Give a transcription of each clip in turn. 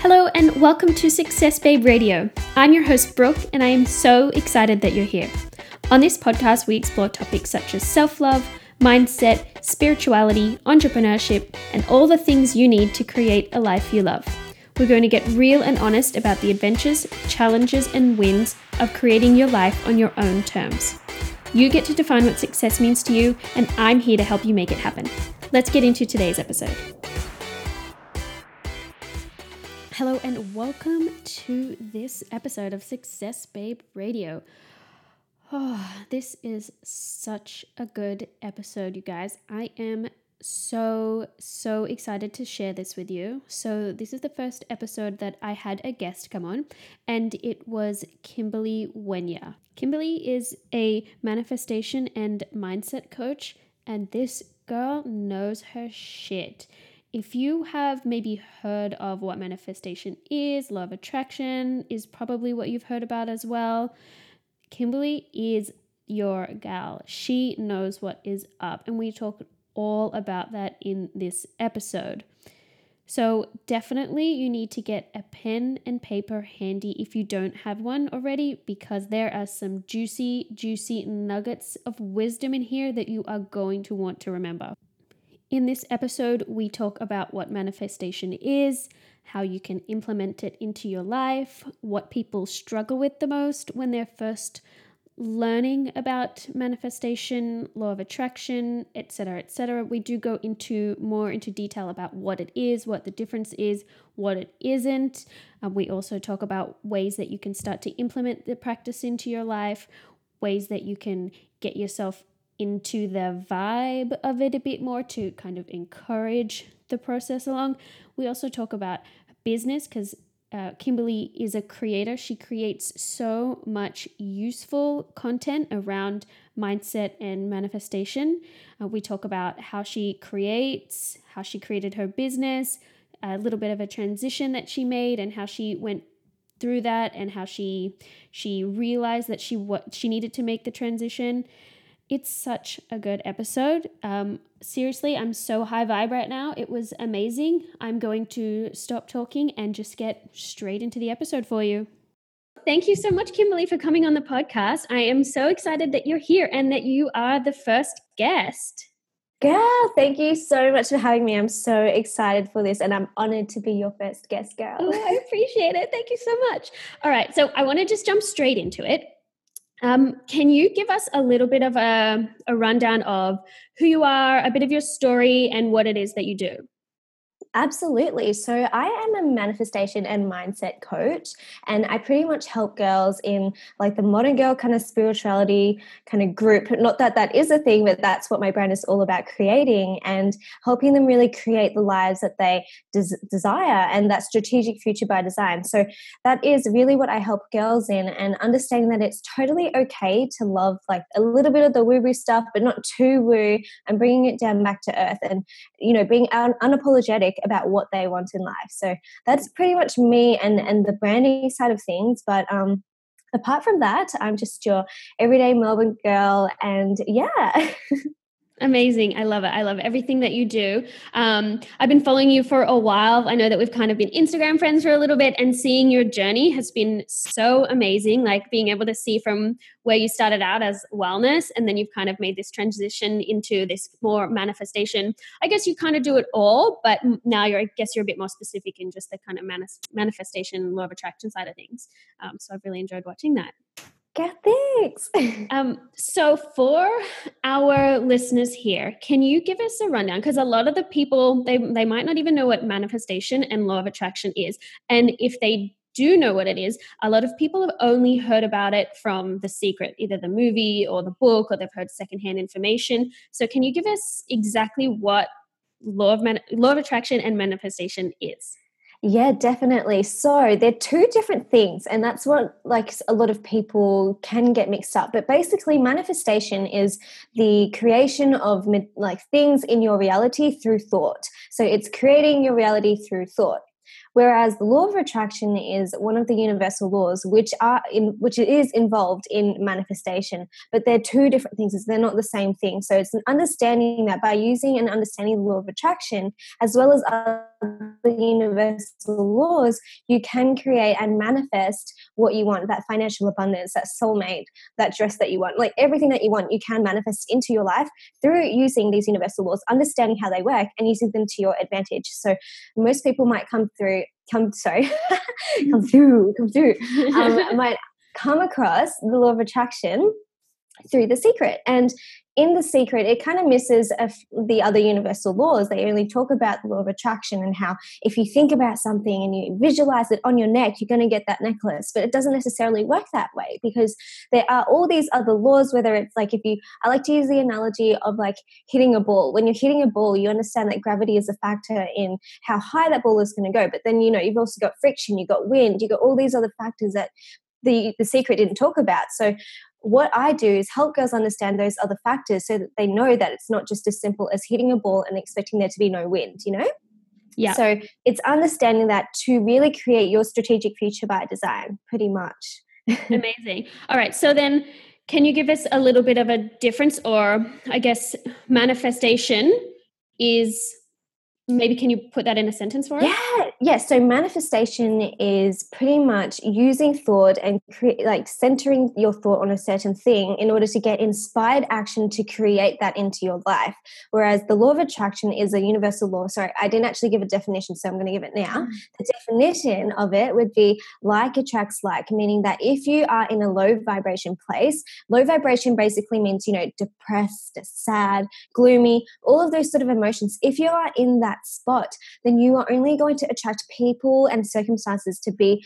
Hello and welcome to Success Babe Radio. I'm your host Brooke and I am so excited that you're here. On this podcast we explore topics such as self-love, mindset, spirituality, entrepreneurship, and all the things you need to create a life you love. We're going to get real and honest about the adventures, challenges, and wins of creating your life on your own terms. You get to define what success means to you, and I'm here to help you make it happen. Let's get into today's episode. Hello and welcome to this episode of Success Babe Radio. Oh, this is such a good episode, you guys. I am so excited to share this with you. So this is the first episode that I had a guest come on, and it was Kimberly Wenya. Kimberly is a manifestation and mindset coach, and this girl knows her shit. If you have maybe heard of what manifestation is, law of attraction is probably what you've heard about as well. Kimberly is your gal. She knows what is up, and we talk all about that in this episode. So definitely you need to get a pen and paper handy if you don't have one already, because there are some juicy nuggets of wisdom in here that you are going to want to remember. In this episode, we talk about what manifestation is, how you can implement it into your life, what people struggle with the most when they're first learning about manifestation, law of attraction, etc., etc. We do go more into detail about what it is, what the difference is, what it isn't. We also talk about ways that you can start to implement the practice into your life, ways that you can get yourself into the vibe of it a bit more to kind of encourage the process along. We also talk about business because Kimberly is a creator. She creates so much useful content around mindset and manifestation. We talk about how she creates, how she created her business, a little bit of a transition that she made and how she went through that and how she realized that she needed to make the transition. It's such a good episode. Seriously, I'm so high vibe right now. It was amazing. I'm going to stop talking and just get straight into the episode for you. Thank you so much, Kimberly, for coming on the podcast. I am so excited that you're here and that you are the first guest. Girl, thank you so much for having me. I'm so excited for this and I'm honored to be your first guest, girl. Oh, I appreciate it. Thank you so much. All right, so I want to just jump straight into it. Can you give us a little bit of a rundown of who you are, a bit of your story, and what it is that you do? Absolutely. So I am a manifestation and mindset coach, and I pretty much help girls in like the modern girl kind of spirituality kind of group. Not that that is a thing, but that's what my brand is all about, creating and helping them really create the lives that they desire and that strategic future by design. So that is really what I help girls in, and understanding that it's totally okay to love like a little bit of the woo-woo stuff, but not too woo, and bringing it down back to earth and, you know, being unapologetic about what they want in life. So that's pretty much me and the branding side of things. But apart from that, I'm just your everyday Melbourne girl, and yeah. Amazing. I love it. I love everything that you do. I've been following you for a while. I know that we've kind of been Instagram friends for a little bit, and seeing your journey has been so amazing. Like being able to see from where you started out as wellness, and then you've kind of made this transition into this more manifestation. I guess you kind of do it all, but now I guess you're a bit more specific in just the kind of manifestation, law of attraction side of things. So I've really enjoyed watching that. Yeah, thanks. So for our listeners here, can you give us a rundown? Because a lot of the people, they might not even know what manifestation and law of attraction is. And if they do know what it is, a lot of people have only heard about it from The Secret, either the movie or the book, or they've heard secondhand information. So can you give us exactly what law of attraction and manifestation is? Yeah, definitely. So they're two different things, and that's what like a lot of people can get mixed up. But basically, manifestation is the creation of like things in your reality through thought. So it's creating your reality through thought. Whereas the law of attraction is one of the universal laws which is involved in manifestation, but they're two different things. They're not the same thing. So it's an understanding that by using and understanding the law of attraction as well as other universal laws, you can create and manifest what you want, that financial abundance, that soulmate, that dress that you want, like everything that you want, you can manifest into your life through using these universal laws, understanding how they work and using them to your advantage. So most people might come through, might come across the law of attraction through The Secret. And in The Secret, it kind of misses the other universal laws. They only talk about the law of attraction and how if you think about something and you visualize it on your neck, you're going to get that necklace. But it doesn't necessarily work that way, because there are all these other laws, whether it's like I like to use the analogy of like hitting a ball. When you're hitting a ball, you understand that gravity is a factor in how high that ball is going to go. But then, you've also got friction, you've got wind, you've got all these other factors that the Secret didn't talk about. So what I do is help girls understand those other factors so that they know that it's not just as simple as hitting a ball and expecting there to be no wind, Yeah. So it's understanding that to really create your strategic future by design, pretty much. Amazing. All right. So then can you give us a little bit of a difference, or I guess manifestation is, maybe can you put that in a sentence for us? Yeah. So manifestation is pretty much using thought and centering your thought on a certain thing in order to get inspired action to create that into your life. Whereas the law of attraction is a universal law. Sorry, I didn't actually give a definition, so I'm going to give it now. The definition of it would be like attracts like, meaning that if you are in a low vibration place, low vibration basically means, depressed, sad, gloomy, all of those sort of emotions. If you are in that spot, then you are only going to attract people and circumstances to be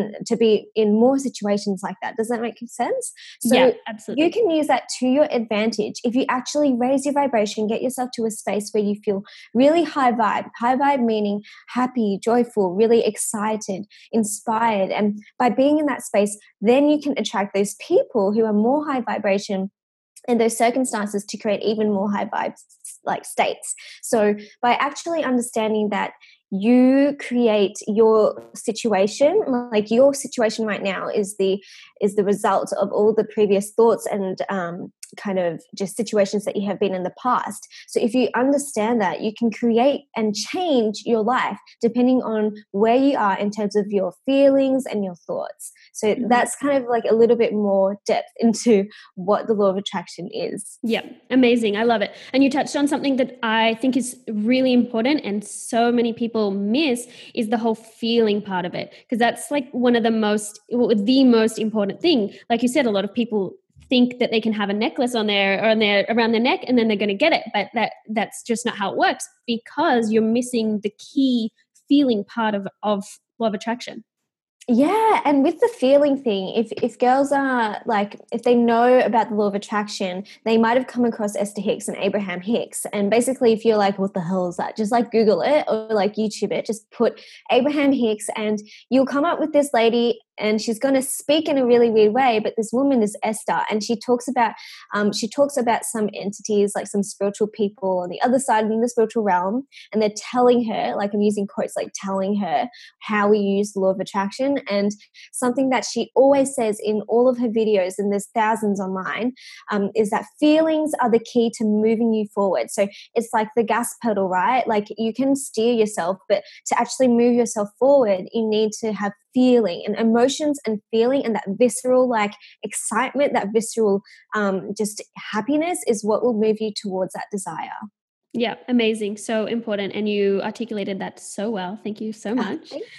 in more situations like that. Does that make sense? So yeah, absolutely. You can use that to your advantage if you actually raise your vibration, get yourself to a space where you feel really high vibe meaning happy, joyful, really excited, inspired. And by being in that space, then you can attract those people who are more high vibration and those circumstances to create even more high vibes like states. So by actually understanding that you create your situation, like your situation right now is the result of all the previous thoughts and kind of just situations that you have been in the past. So if you understand that, you can create and change your life depending on where you are in terms of your feelings and your thoughts. So that's kind of like a little bit more depth into what the law of attraction is. Yeah, amazing. I love it. And you touched on something that I think is really important and so many people miss, is the whole feeling part of it. Because that's like the most important thing. Like you said, a lot of people think that they can have a necklace around their neck and then they're going to get it. But that's just not how it works, because you're missing the key feeling part of law of attraction. Yeah, and with the feeling thing, if girls are like, if they know about the law of attraction, they might have come across Esther Hicks and Abraham Hicks. And basically, if you're like, what the hell is that? Just like Google it or like YouTube it, just put Abraham Hicks and you'll come up with this lady, and she's going to speak in a really weird way. But this woman is Esther, and she talks about some entities, like some spiritual people on the other side in the spiritual realm, and they're telling her, like I'm using quotes, like telling her how we use the law of attraction. And something that she always says in all of her videos, and there's thousands online, is that feelings are the key to moving you forward. So it's like the gas pedal, right? Like you can steer yourself, but to actually move yourself forward, you need to have feeling and emotions and feeling, and that visceral like excitement, that visceral just happiness is what will move you towards that desire. Yeah, amazing. So important. And you articulated that so well. Thank you so much. Thanks,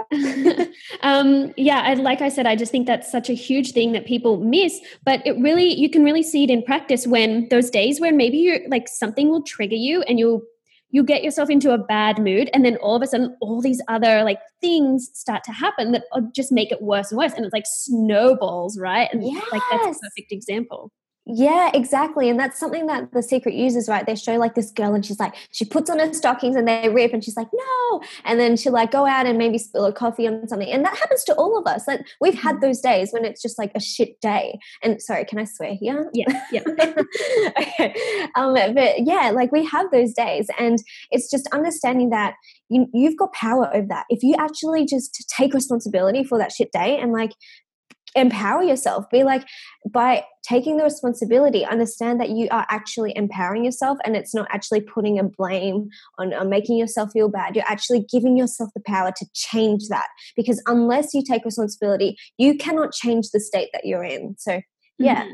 girl. Like I said, I just think that's such a huge thing that people miss, but you can really see it in practice when those days where maybe you're like something will trigger you and you get yourself into a bad mood, and then all of a sudden all these other like things start to happen that just make it worse and worse, and it's like snowballs, right? And yes. like that's a perfect example. Yeah, exactly. And that's something that The Secret uses, right? They show like this girl and she's like, she puts on her stockings and they rip and she's like, no. And then she'll like go out and maybe spill a coffee on something. And that happens to all of us. Like we've had those days when it's just like a shit day. And sorry, can I swear here? Yeah, yeah. Okay. But yeah, like we have those days. And it's just understanding that you've got power over that. If you actually just take responsibility for that shit day and like empower yourself, be like, by taking the responsibility, understand that you are actually empowering yourself and it's not actually putting a blame on making yourself feel bad. You're actually giving yourself the power to change that, because unless you take responsibility, you cannot change the state that you're in. So yeah.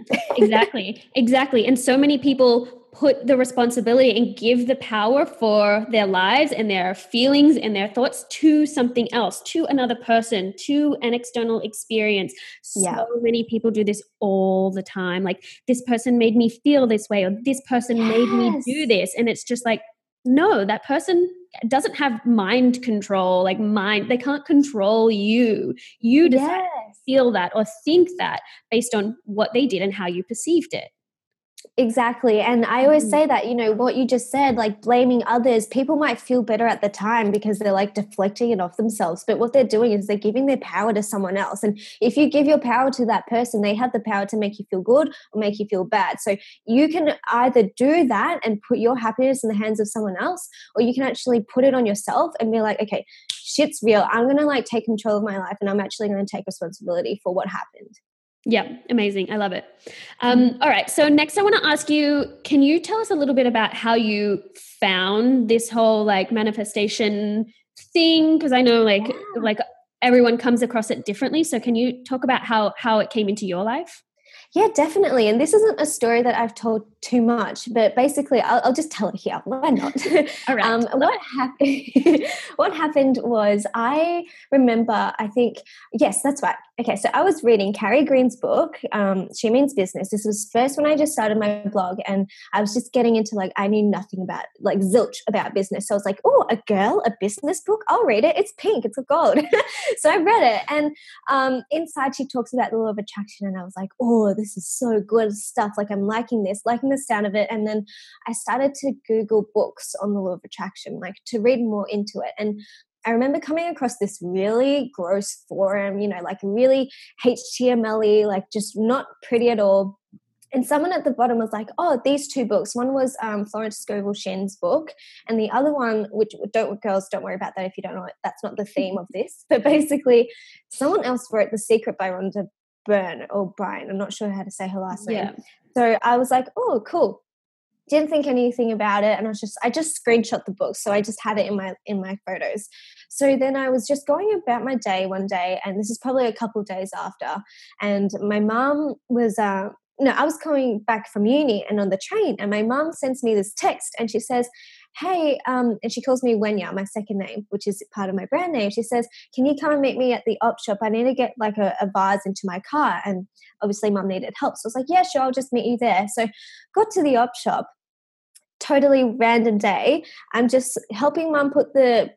Exactly. And so many people put the responsibility and give the power for their lives and their feelings and their thoughts to something else, to another person, to an external experience. So many people do this all the time. Like, this person made me feel this way, or this person made me do this. And it's just like, no, that person doesn't have mind control. Like, they can't control you. You decide to feel that or think that based on what they did and how you perceived it. Exactly. And I always say that, what you just said, like blaming others, people might feel better at the time because they're like deflecting it off themselves. But what they're doing is they're giving their power to someone else. And if you give your power to that person, they have the power to make you feel good or make you feel bad. So you can either do that and put your happiness in the hands of someone else, or you can actually put it on yourself and be like, okay, shit's real. I'm going to like take control of my life and I'm actually going to take responsibility for what happened. Yeah, amazing. I love it. All right. So next I want to ask you, can you tell us a little bit about how you found this whole like manifestation thing? Because I know like everyone comes across it differently. So can you talk about how it came into your life? Yeah, definitely. And this isn't a story that I've told too much, but basically, I'll just tell it here. Why not? All right. What happened? What happened was, I remember. I think yes, that's right. Okay, so I was reading Carrie Green's book. She Means Business. This was first when I just started my blog, and I was just getting into like I knew nothing about like zilch about business. So I was like, oh, a business book. I'll read it. It's pink. It's a gold. So I read it, and inside she talks about the law of attraction, and I was like, oh, this is so good stuff. Like I'm liking the sound of it. And then I started to Google books on the law of attraction, like to read more into it. And I remember coming across this really gross forum, like really HTML-y, like just not pretty at all. And someone at the bottom was like, oh, these two books. One was Florence Scovel Shinn's book, and the other one, which don't worry about that if you don't know it. That's not the theme of this. But basically, someone else wrote The Secret by Rhonda Byrne or Bryan. I'm not sure how to say her last name. So I was like, oh, cool. Didn't think anything about it, and I just screenshot the book, so I just had it in my photos. So then I was just going about my day one day, and this is probably a couple of days after, and my mum was I was coming back from uni and on the train, and my mum sends me this text, and she says, hey, and she calls me Wenya, my second name, which is part of my brand name. She says, can you come and meet me at the op shop? I need to get like a vase into my car. And obviously mum needed help. So I was like, yeah, sure, I'll just meet you there. So got to the op shop, totally random day. I'm just helping mum put the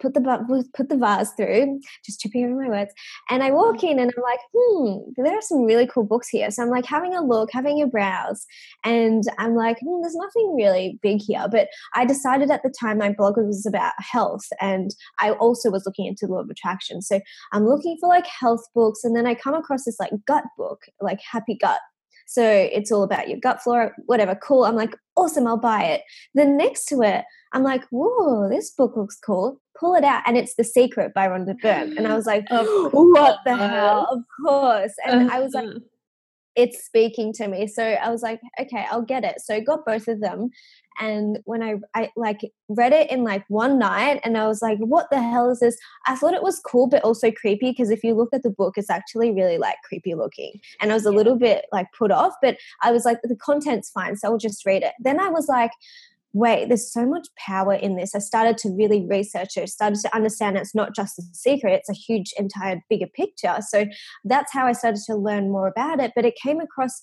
vase through, just tripping over my words. And I walk in and I'm like, there are some really cool books here. So I'm like having a look, having a browse, and I'm like, there's nothing really big here. But I decided at the time my blog was about health, and I also was looking into the law of attraction. So I'm looking for like health books, and then I come across this like gut book, like Happy Gut. So it's all about your gut flora, whatever. Cool. I'm like, awesome, I'll buy it. Then next to it, I'm like, whoa, this book looks cool. Pull it out. And it's The Secret by Rhonda Byrne. And I was like, what the hell? Of course. And I was like, it's speaking to me. So I was like, okay, I'll get it. So I got both of them. And when I like read it in like one night, and I was like, what the hell is this? I thought it was cool, but also creepy, because if you look at the book, it's actually really like creepy looking. And I was a little bit like put off, but I was like, the content's fine, so I'll just read it. Then I was like, wait, there's so much power in this. I started to really research it, started to understand it's not just a secret, it's a huge, entire, bigger picture. So that's how I started to learn more about it. But I came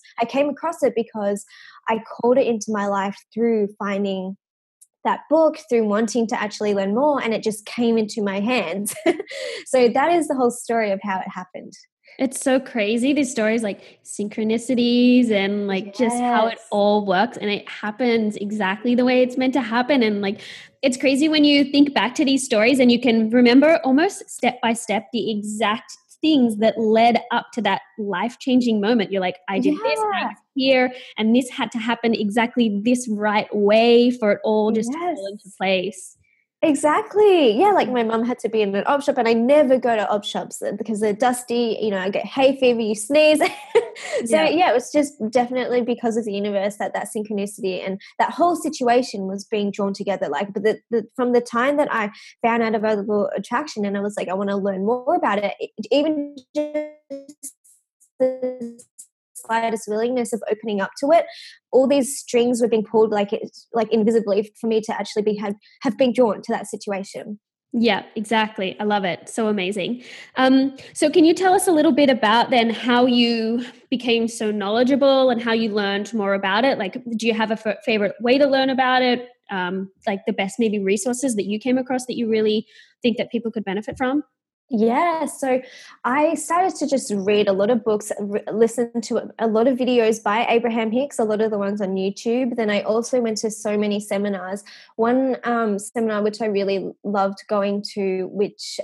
across it because I called it into my life through finding that book, through wanting to actually learn more, and it just came into my hands. So that is the whole story of how it happened. It's so crazy. These stories like synchronicities and like just how it Yes. all works and it happens exactly the way it's meant to happen. And like, it's crazy when you think back to these stories and you can remember almost step by step the exact things that led up to that life-changing moment. You're like, I did this and I Yeah. was here and this had to happen exactly this right way for it all just to fall into Yes. place. Exactly. Yeah, like my mum had to be in an op shop, and I never go to op shops because they're dusty. You know, I get hay fever, you sneeze. So Yeah. yeah, it was just definitely because of the universe that synchronicity and that whole situation was being drawn together. Like, but from the time that I found out about the law of attraction, and I was like, I want to learn more about it, even just the slightest willingness of opening up to it, all these strings were being pulled like it's like invisibly for me to actually have been drawn to that situation. Yeah, exactly. I love it. So amazing. So, can you tell us a little bit about then how you became so knowledgeable and how you learned more about it? Like, do you have a favorite way to learn about it? Like the best maybe resources that you came across that you really think that people could benefit from? Yeah, so I started to just read a lot of books, listen to a lot of videos by Abraham Hicks, a lot of the ones on YouTube. Then I also went to so many seminars. One seminar which I really loved going to, which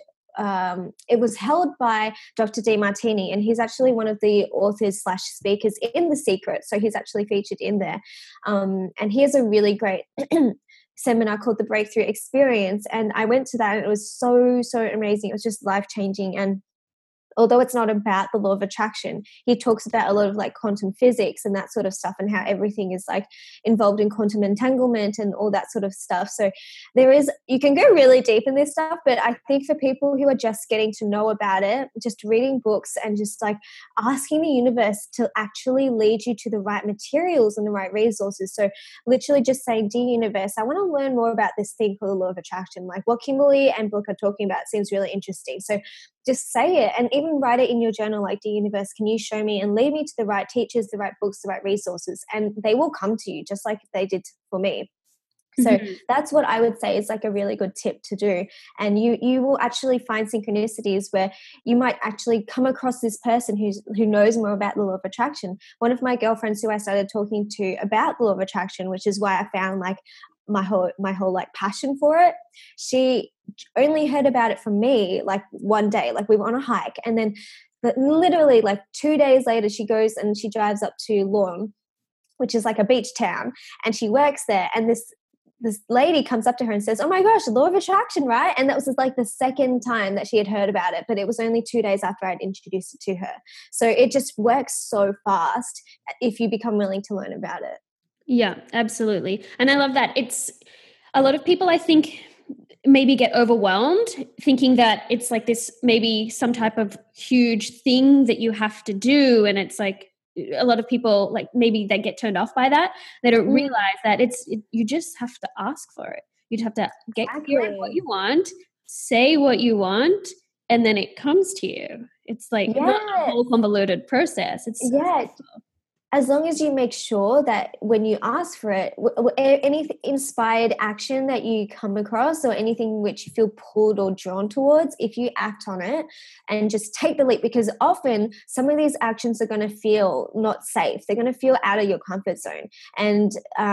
it was held by Dr. Demartini, and he's actually one of the authors slash speakers in The Secret. So he's actually featured in there. And he has a really great seminar called the Breakthrough Experience, and I went to that and it was so amazing. It was just life changing. And although it's not about the law of attraction, he talks about a lot of like quantum physics and that sort of stuff, and how everything is like involved in quantum entanglement and all that sort of stuff. So you can go really deep in this stuff, but I think for people who are just getting to know about it, just reading books and just like asking the universe to actually lead you to the right materials and the right resources. So literally just saying, dear universe, I want to learn more about this thing called the law of attraction. Like what Kimberly and Brooke are talking about seems really interesting. So just say it, and even write it in your journal like, dear universe, can you show me and lead me to the right teachers, the right books, the right resources, and they will come to you just like they did for me. So Mhm. that's what I would say is like a really good tip to do. And you will actually find synchronicities where you might actually come across this person who knows more about the law of attraction. One of my girlfriends who I started talking to about the law of attraction, which is why I found like my whole like passion for it, she only heard about it from me like one day. Like we were on a hike, and then but literally like 2 days later she goes and she drives up to Lorne, which is like a beach town, and she works there. And this lady comes up to her and says, oh my gosh, the law of attraction, right? And that was just like the second time that she had heard about it, but it was only 2 days after I'd introduced it to her. So it just works so fast if you become willing to learn about it. Yeah, absolutely. And I love that. It's a lot of people, I think, maybe get overwhelmed thinking that it's like this, maybe some type of huge thing that you have to do. And it's like a lot of people, like maybe they get turned off by that. They don't Mm, realize that you just have to ask for it. You'd have to get clear on what exactly. you want, say what you want, and then it comes to you. It's like not a Yes. whole convoluted process. It's so Yeah. simple. As long as you make sure that when you ask for it, any inspired action that you come across or anything which you feel pulled or drawn towards, if you act on it and just take the leap, because often some of these actions are going to feel not safe. They're going to feel out of your comfort zone. And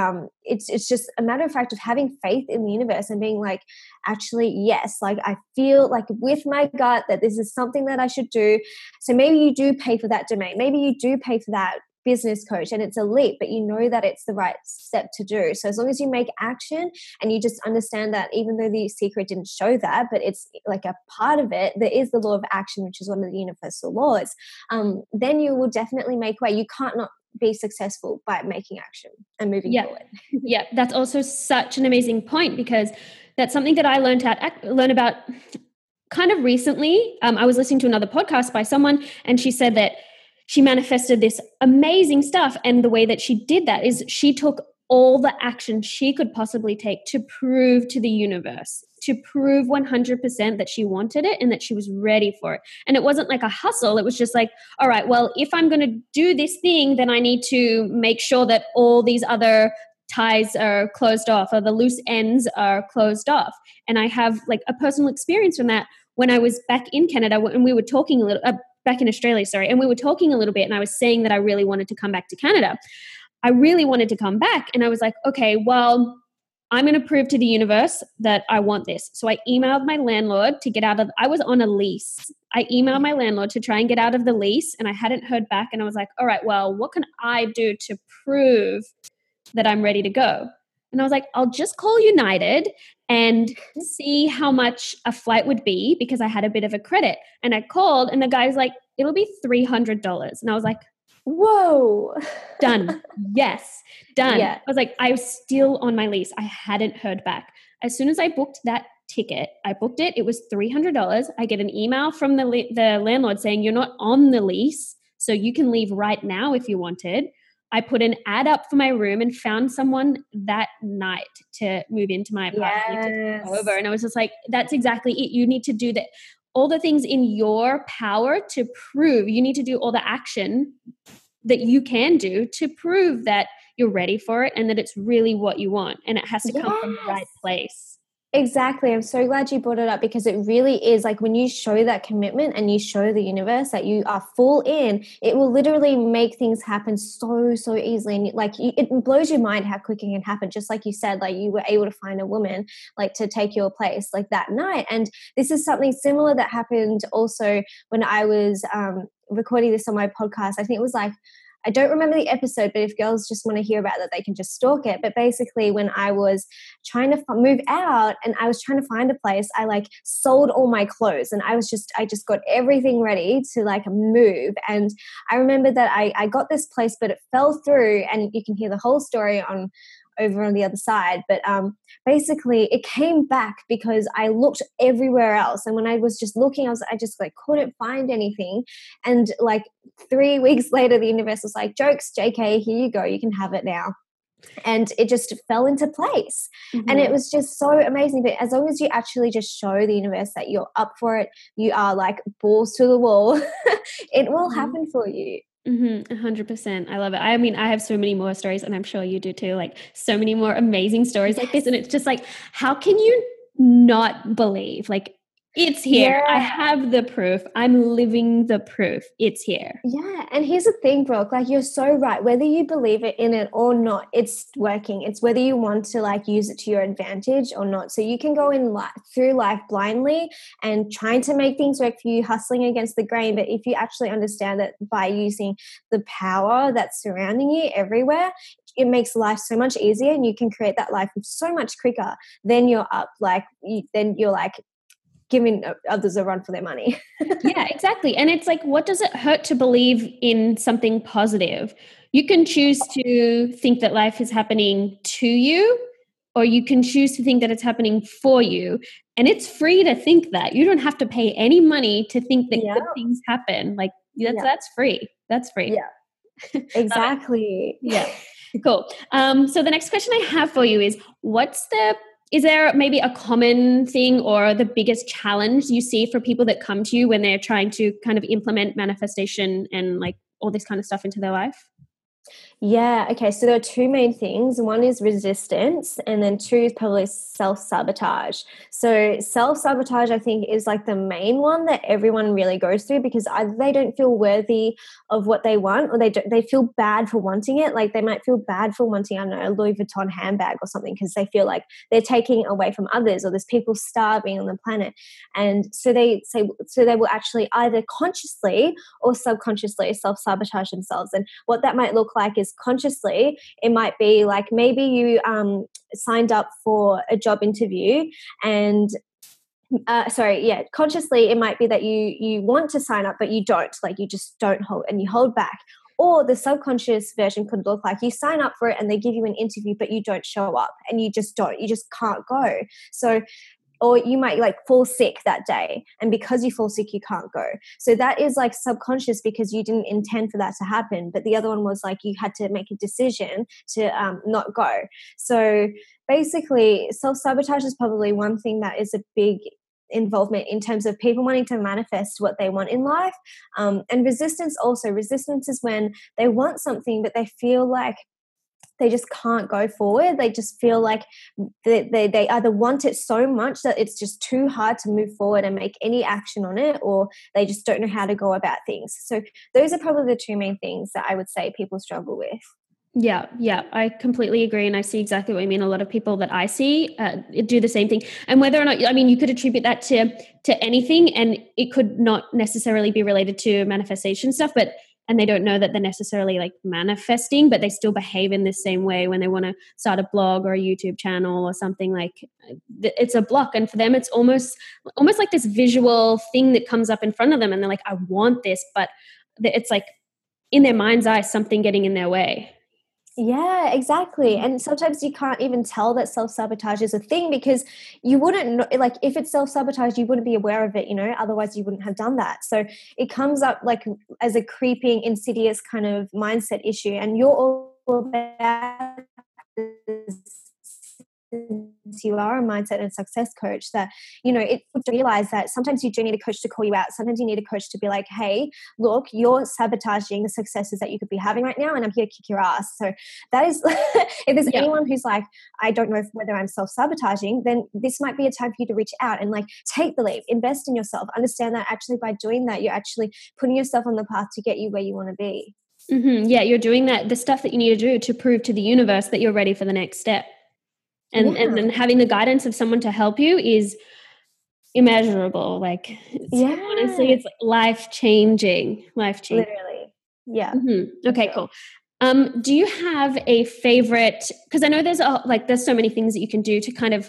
it's just a matter of fact of having faith in the universe and being like, actually, yes, like I feel like with my gut that this is something that I should do. So maybe you do pay for that domain. Maybe you do pay for that business coach, and it's a leap, but you know that it's the right step to do. So as long as you make action and you just understand that even though the secret didn't show that, but it's like a part of it, there is the law of action, which is one of the universal laws, then you will definitely make way. You can't not be successful by making action and moving Yeah. forward. Yeah. That's also such an amazing point because that's something that I learn about kind of recently. I was listening to another podcast by someone, and she said that she manifested this amazing stuff. And the way that she did that is she took all the action she could possibly take to prove to the universe, to prove 100% that she wanted it and that she was ready for it. And it wasn't like a hustle. It was just like, all right, well, if I'm going to do this thing, then I need to make sure that all these other ties are closed off or the loose ends are closed off. And I have like a personal experience from that when I was back in Canada, and we were talking back in Australia, sorry, and we were talking a little bit, and I was saying that I really wanted to come back to Canada. I really wanted to come back, and I was like, okay, well, I'm going to prove to the universe that I want this. So I emailed my landlord to get out of, I was on a lease. I emailed my landlord to try and get out of the lease, and I hadn't heard back. And I was like, all right, well, what can I do to prove that I'm ready to go? And I was like, I'll just call United and see how much a flight would be, because I had a bit of a credit. And I called, and the guy's like, it'll be $300. And I was like, whoa. done. Yes, done. Yeah. I was like, I was still on my lease. I hadn't heard back. As soon as I booked that ticket, I booked it. It was $300. I get an email from the landlord saying, you're not on the lease, so you can leave right now if you wanted. I put an ad up for my room and found someone that night to move into my apartment. Yes. Over. And I was just like, that's exactly it. You need to do that. All the things in your power to prove, you need to do all the action that you can do to prove that you're ready for it and that it's really what you want. And it has to come from the right place. Exactly. I'm so glad you brought it up, because it really is like when you show that commitment and you show the universe that you are full in, it will literally make things happen so easily. And it blows your mind how quick it can happen. Just like you said, like you were able to find a woman like to take your place like that night. And this is something similar that happened also when I was recording this on my podcast. I think it was like, I don't remember the episode, but if girls just want to hear about that, they can just stalk it. But basically, when I was trying to move out and I was trying to find a place, I like sold all my clothes, and I just got everything ready to like move. And I remember that I got this place, but it fell through, and you can hear the whole story over on the other side. But basically it came back because I looked everywhere else. And when I was just looking, I just like couldn't find anything. And like 3 weeks later, the universe was like, jokes, JK, here you go. You can have it now. And it just fell into place. Mm-hmm. And it was just so amazing. But as long as you actually just show the universe that you're up for it, you are like balls to the wall, it will happen for you. 100%. I love it. I mean, I have so many more stories, and I'm sure you do too, like so many more amazing stories like this. And it's just like, how can you not believe? Like, it's here. Yeah. I have the proof. I'm living the proof. It's here. Yeah. And here's the thing, Brooke, like you're so right. Whether you believe in it or not, it's working. It's whether you want to like use it to your advantage or not. So you can go through life blindly and trying to make things work for you, hustling against the grain. But if you actually understand that by using the power that's surrounding you everywhere, it makes life so much easier, and you can create that life so much quicker. Then you're up, then you're like, giving others a run for their money. Yeah, exactly. And it's like, what does it hurt to believe in something positive? You can choose to think that life is happening to you, or you can choose to think that it's happening for you. And it's free to think that. You don't have to pay any money to think that good things happen. Like that's free. That's free. Yeah, exactly. Yeah. Cool. So the next question I have for you is, is there maybe a common thing or the biggest challenge you see for people that come to you when they're trying to kind of implement manifestation and like all this kind of stuff into their life? Yeah. Okay. So there are two main things. One is resistance, and then two is probably self-sabotage. So self-sabotage, I think, is like the main one that everyone really goes through, because either they don't feel worthy of what they want, or they feel bad for wanting it. Like they might feel bad for wanting, I don't know, a Louis Vuitton handbag or something, because they feel like they're taking away from others, or there's people starving on the planet. And so they will actually either consciously or subconsciously self-sabotage themselves. And what that might look like is consciously, it might be like maybe you signed up for a job interview and consciously it might be that you want to sign up but you don't, like you just don't hold back. Or the subconscious version could look like you sign up for it and they give you an interview but you don't show up, and you just can't go. So, or you might like fall sick that day, and because you fall sick you can't go. So that is like subconscious, because you didn't intend for that to happen. But the other one was like you had to make a decision to not go. So basically self-sabotage is probably one thing that is a big involvement in terms of people wanting to manifest what they want in life. And resistance is when they want something but they feel like they just can't go forward. They just feel like they either want it so much that it's just too hard to move forward and make any action on it, or they just don't know how to go about things. So those are probably the two main things that I would say people struggle with. Yeah, I completely agree. And I see exactly what you mean. A lot of people that I see do the same thing. And whether or not, I mean, you could attribute that to anything, and it could not necessarily be related to manifestation stuff, and they don't know that they're necessarily like manifesting, but they still behave in the same way when they want to start a blog or a YouTube channel or something. Like it's a block. And for them, it's almost like this visual thing that comes up in front of them. And they're like, I want this, but it's like in their mind's eye, something getting in their way. Yeah, exactly. And sometimes you can't even tell that self-sabotage is a thing because you wouldn't know, like if it's self-sabotage, you wouldn't be aware of it, otherwise you wouldn't have done that. So it comes up like as a creeping, insidious kind of mindset issue. And you're all about this, you are a mindset and success coach, that it would realize that sometimes you do need a coach to call you out. Sometimes you need a coach to be like, hey, look, you're sabotaging the successes that you could be having right now, and I'm here to kick your ass. So that is if there's anyone who's like, I don't know whether I'm self-sabotaging, then this might be a time for you to reach out and like take the leap, invest in yourself, understand that actually by doing that you're actually putting yourself on the path to get you where you want to be. Mm-hmm. Yeah, you're doing the stuff that you need to do to prove to the universe that you're ready for the next step. And then having the guidance of someone to help you is immeasurable. Like, honestly, it's life-changing. Literally. Yeah. Mm-hmm. Okay, cool. Do you have a favorite, because I know there's so many things that you can do to kind of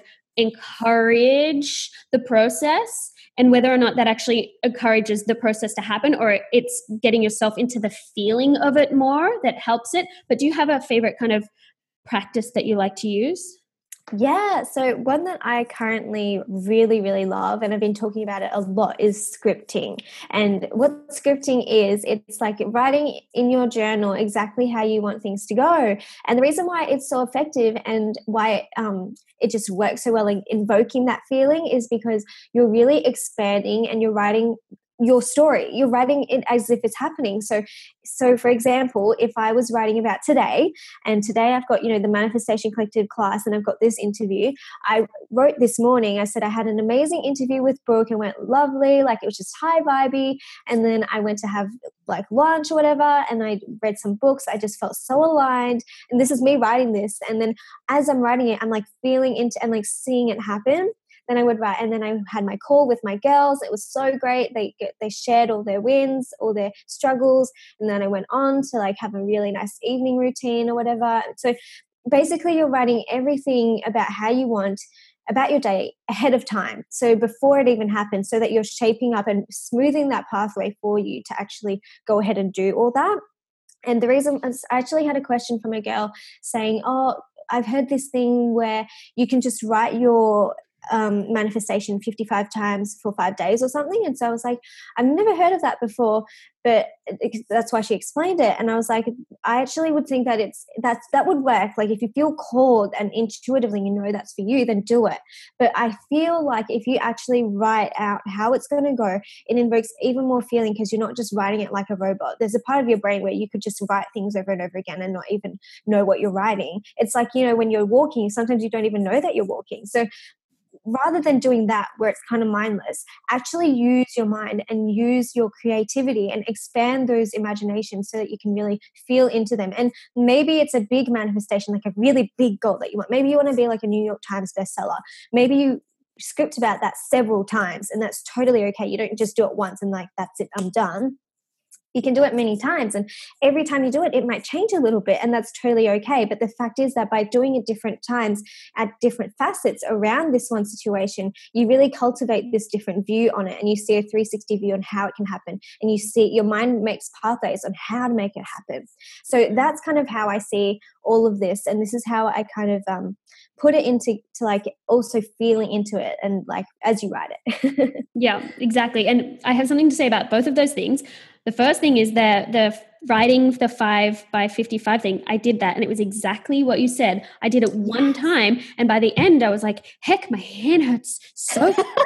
encourage the process, and whether or not that actually encourages the process to happen, or it's getting yourself into the feeling of it more that helps it. But do you have a favorite kind of practice that you like to use? Yeah, so one that I currently really, really love, and I've been talking about it a lot, is scripting. And what scripting is, it's like writing in your journal exactly how you want things to go. And the reason why it's so effective and why it just works so well in invoking that feeling is because you're really expanding and you're writing your story. You're writing it as if it's happening. So for example, if I was writing about today, and today I've got, the Manifestation Collective class and I've got this interview, I wrote this morning, I said I had an amazing interview with Brooke and went lovely, like it was just high vibey. And then I went to have like lunch or whatever, and I read some books. I just felt so aligned. And this is me writing this. And then as I'm writing it, I'm like feeling into and like seeing it happen. Then I would write, and then I had my call with my girls. It was so great. They shared all their wins, all their struggles, and then I went on to like have a really nice evening routine or whatever. So basically, you're writing everything about how you want about your day ahead of time. So before it even happens, so that you're shaping up and smoothing that pathway for you to actually go ahead and do all that. And the reason I actually had a question from a girl saying, "Oh, I've heard this thing where you can just write your manifestation 55 times for 5 days or something." And so I was like, I've never heard of that before, but that's why she explained it. And I was like, I actually would think that that would work. Like if you feel called and intuitively that's for you, then do it. But I feel like if you actually write out how it's going to go, it invokes even more feeling, because you're not just writing it like a robot. There's a part of your brain where you could just write things over and over again and not even know what you're writing. It's like, when you're walking, sometimes you don't even know that you're walking. So rather than doing that where it's kind of mindless, actually use your mind and use your creativity and expand those imaginations so that you can really feel into them. And maybe it's a big manifestation, like a really big goal that you want. Maybe you want to be like a New York Times bestseller. Maybe you script about that several times, and that's totally okay. You don't just do it once and like, that's it, I'm done. You can do it many times, and every time you do it, it might change a little bit, and that's totally okay. But the fact is that by doing it different times at different facets around this one situation, you really cultivate this different view on it, and you see a 360 view on how it can happen, and you see your mind makes pathways on how to make it happen. So that's kind of how I see all of this, and this is how I kind of put it into like also feeling into it and like as you write it. Yeah, exactly. And I have something to say about both of those things. The first thing is the writing the 5 by 55 thing. I did that, and it was exactly what you said. I did it one time, and by the end I was like, heck, my hand hurts so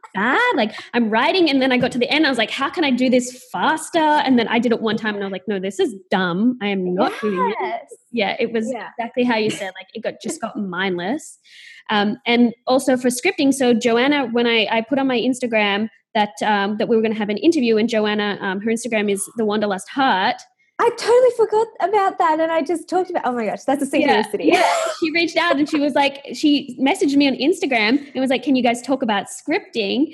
bad. Like I'm writing and then I got to the end. I was like, how can I do this faster? And then I did it one time and I was like, no, this is dumb. I am not doing it. Yes. Yeah, it was Yeah. exactly how you said. Like it just got mindless. And also for scripting. So Joanna, when I put on my Instagram that we were going to have an interview, and Joanna, her Instagram is the Wanderlust Heart. I totally forgot about that, and I just talked about. Oh my gosh, that's a synchronicity. Yeah, she reached out and she was like, she messaged me on Instagram and was like, "Can you guys talk about scripting?"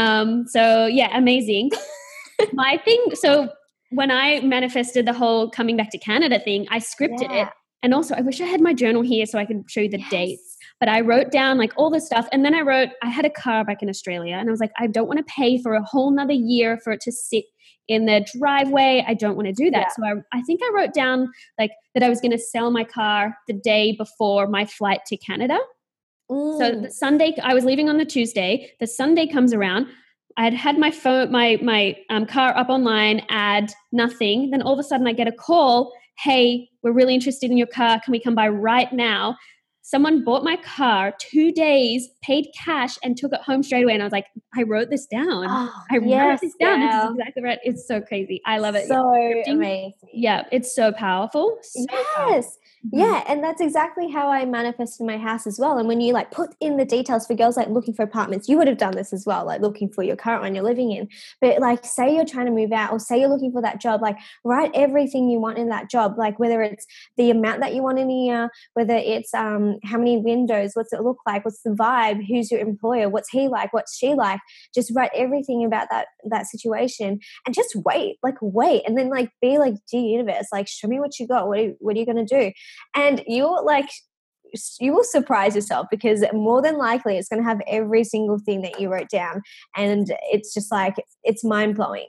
So yeah, amazing. My thing. So when I manifested the whole coming back to Canada thing, I scripted it, and also I wish I had my journal here so I could show you the dates. But I wrote down like all the stuff, and then I had a car back in Australia, and I was like, I don't want to pay for a whole nother year for it to sit in the driveway. I don't want to do that. So I think I wrote down like that I was going to sell my car the day before my flight to Canada. So the Sunday, I was leaving on the Tuesday. The Sunday comes around. I had my phone, my car up online, ad, nothing. Then all of a sudden I get a call. Hey, we're really interested in your car. Can we come by right now? Someone bought my car 2 days, paid cash, and took it home straight away. And I was like, I wrote this down. I wrote this down. This is exactly right. It's so crazy. I love it. So amazing. Yeah, it's so powerful. So powerful. Yeah, and that's exactly how I manifested my house as well. And when you like put in the details for girls like looking for apartments, you would have done this as well, like looking for your current one you're living in. But like say you're trying to move out or say you're looking for that job, like write everything you want in that job, like whether it's the amount that you want in a year, whether it's how many windows, what's it look like, what's the vibe, who's your employer, what's he like, what's she like. Just write everything about that situation and just wait, and then like be like, dear universe, like show me what you got. What are you going to do? And you will surprise yourself because more than likely it's going to have every single thing that you wrote down. And it's just like, it's mind blowing.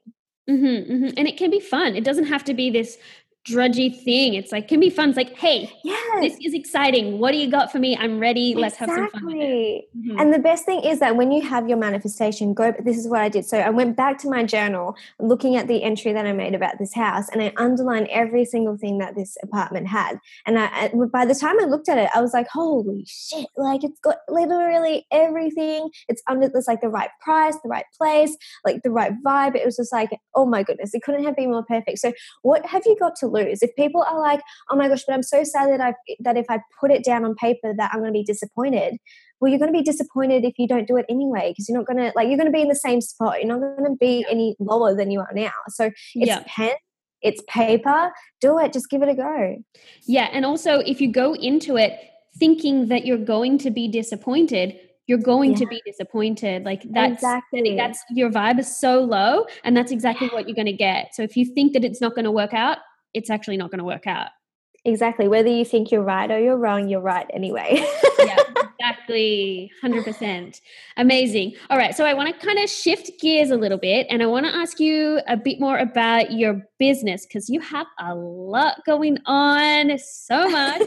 And it can be fun. It doesn't have to be this drudgy thing. It's like, can be fun. It's like, hey, this is exciting. What do you got for me? I'm ready. Let's have some fun with it. And the best thing is that when you have your manifestation, this is what I did. So I went back to my journal, looking at the entry that I made about this house, and I underlined every single thing that this apartment had. And by the time I looked at it, I was like, holy shit, like it's got literally everything. It's like the right price, the right place, like the right vibe. It was just like, oh my goodness, it couldn't have been more perfect. So what have you got to lose? If people are like, oh my gosh, but I'm so sad that if I put it down on paper that I'm going to be disappointed. Well, you're going to be disappointed if you don't do it anyway, because you're not going to you're going to be in the same spot. You're not going to be any lower than you are now. So it's pen, it's paper, do it. Just give it a go. Yeah. And also if you go into it thinking that you're going to be disappointed, you're going to be disappointed. Like that's your vibe is so low, and that's exactly what you're going to get. So if you think that it's not going to work out, it's actually not going to work out. Exactly. Whether you think you're right or you're wrong, you're right anyway. Yeah, exactly. 100%. Amazing. All right. So I want to kind of shift gears a little bit, and I want to ask you a bit more about your business, because you have a lot going on, so much,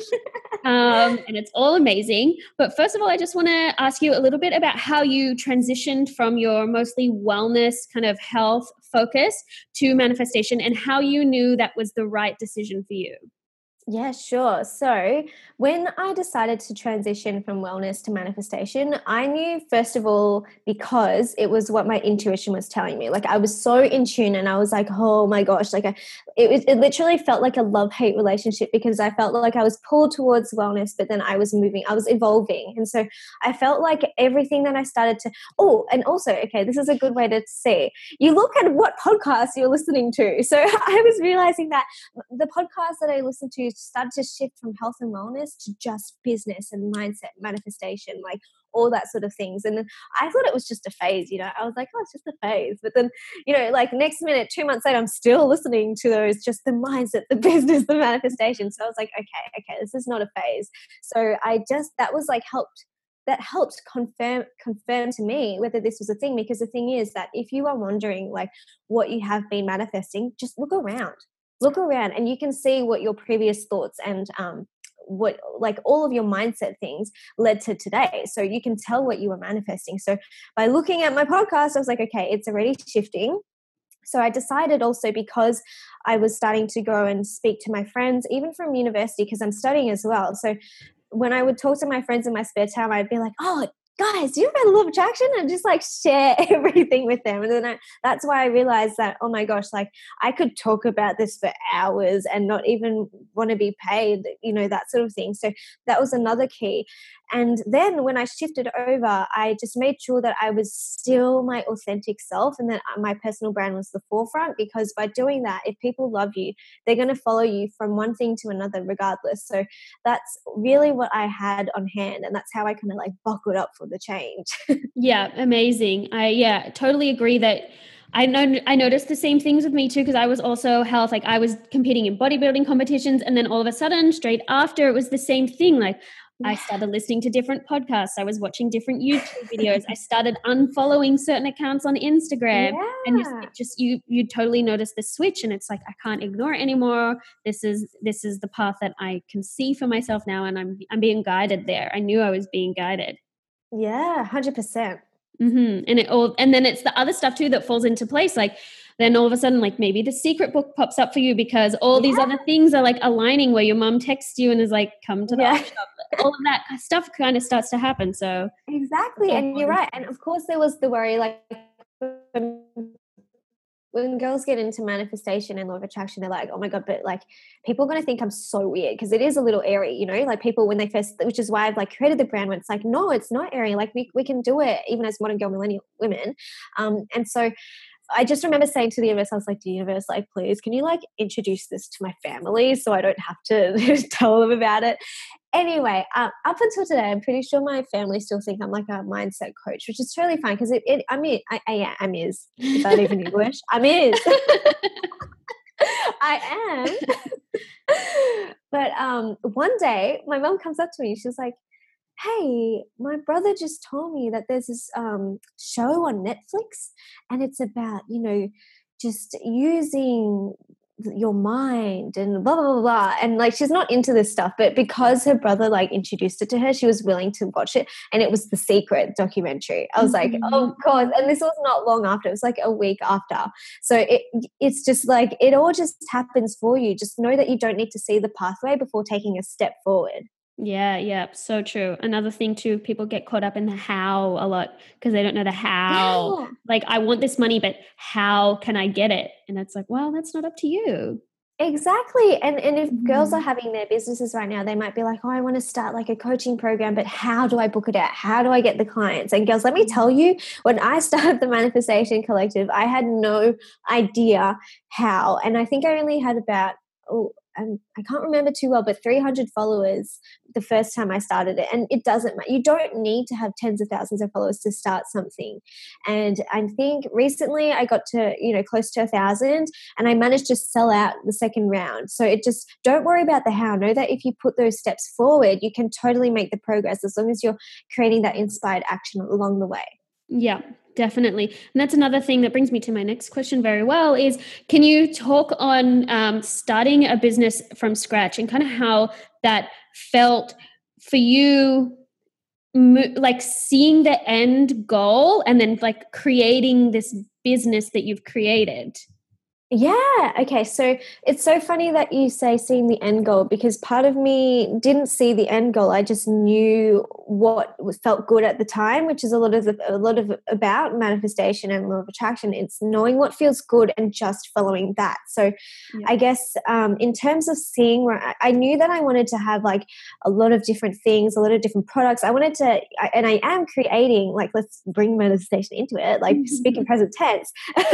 and it's all amazing. But first of all, I just want to ask you a little bit about how you transitioned from your mostly wellness kind of health focus to manifestation, and how you knew that was the right decision for you. Yeah, sure. So when I decided to transition from wellness to manifestation, I knew, first of all, because it was what my intuition was telling me. Like I was so in tune, and I was like, oh my gosh, like it literally felt like a love-hate relationship, because I felt like I was pulled towards wellness, but then I was evolving. And so I felt like everything that I started to, and also, okay, this is a good way to see. You look at what podcasts you're listening to. So I was realizing that the podcasts that I listened to started to shift from health and wellness to just business and mindset, manifestation, like all that sort of things. And then I thought it was just a phase, I was like, oh, it's just a phase. But then, like next minute, 2 months later, I'm still listening to those, just the mindset, the business, the manifestation. So I was like, okay, this is not a phase. So that helped confirm to me whether this was a thing. Because the thing is that if you are wondering like what you have been manifesting, just look around and you can see what your previous thoughts and what like all of your mindset things led to today. So you can tell what you were manifesting. So by looking at my podcast, I was like, okay, it's already shifting. So I decided also, because I was starting to go and speak to my friends, even from university, because I'm studying as well. So when I would talk to my friends in my spare time, I'd be like, oh, guys, you read Law of Attraction, and just like share everything with them. And then that's why I realized that, oh my gosh, like I could talk about this for hours and not even want to be paid, that sort of thing. So that was another key. And then when I shifted over, I just made sure that I was still my authentic self and that my personal brand was the forefront, because by doing that, if people love you, they're going to follow you from one thing to another regardless. So that's really what I had on hand, and that's how I kind of like buckled up for the change. Yeah, amazing. I totally agree that I noticed the same things with me too, because I was also health, like I was competing in bodybuilding competitions, and then all of a sudden straight after it was the same thing. Like I started listening to different podcasts, I was watching different YouTube videos, I started unfollowing certain accounts on Instagram, and you totally notice the switch, and it's like I can't ignore it anymore. This is the path that I can see for myself now, and I'm being guided there. I knew I was being guided. Yeah, 100%. And then it's the other stuff too that falls into place. Like then all of a sudden, like maybe the secret book pops up for you because all these other things are like aligning, where your mom texts you and is like, come to the art shop. All of that stuff kind of starts to happen. So exactly. And you're right. And of course there was the worry, like when girls get into manifestation and law of attraction, they're like, oh my God, but like people are going to think I'm so weird, because it is a little airy, like people when they first, which is why I've like created the brand, when it's like, no, it's not airy. Like we can do it even as modern girl millennial women. And so I just remember saying to the universe, I was like, the universe, like, please, can you like introduce this to my family so I don't have to tell them about it? Anyway, up until today, I'm pretty sure my family still think I'm like a mindset coach, which is totally fine, because I'm is that even English? I'm is. I am. But one day, my mom comes up to me. She's like, hey, my brother just told me that there's this show on Netflix, and it's about, just using your mind and blah, blah, blah, blah. And like, she's not into this stuff, but because her brother like introduced it to her, she was willing to watch it. And it was The Secret documentary. I was like, oh, of course. And this was not long after. It was like a week after. So it's just like, it all just happens for you. Just know that you don't need to see the pathway before taking a step forward. Yeah, so true. Another thing too, people get caught up in the how a lot because they don't know the how. Yeah. Like, I want this money, but how can I get it? And it's like, well, that's not up to you. Exactly. And if girls are having their businesses right now, they might be like, oh, I want to start like a coaching program, but how do I book it out? How do I get the clients? And girls, let me tell you, when I started the Manifestation Collective, I had no idea how. And I think I only had about, I can't remember too well, but 300 followers the first time I started it. And it doesn't matter. You don't need to have tens of thousands of followers to start something. And I think recently I got to, close to 1,000, and I managed to sell out the second round. So it just, don't worry about the how. Know that if you put those steps forward, you can totally make the progress as long as you're creating that inspired action along the way. Yeah, definitely. And that's another thing that brings me to my next question very well is, can you talk on starting a business from scratch and kind of how that felt for you, like seeing the end goal and then like creating this business that you've created? Yeah. Okay. So it's so funny that you say seeing the end goal, because part of me didn't see the end goal. I just knew what felt good at the time, which is a lot of about manifestation and law of attraction. It's knowing what feels good and just following that. So I guess in terms of seeing where I knew that I wanted to have like a lot of different things, a lot of different products. I wanted to, and I am creating, like, let's bring manifestation into it, like speak in present tense.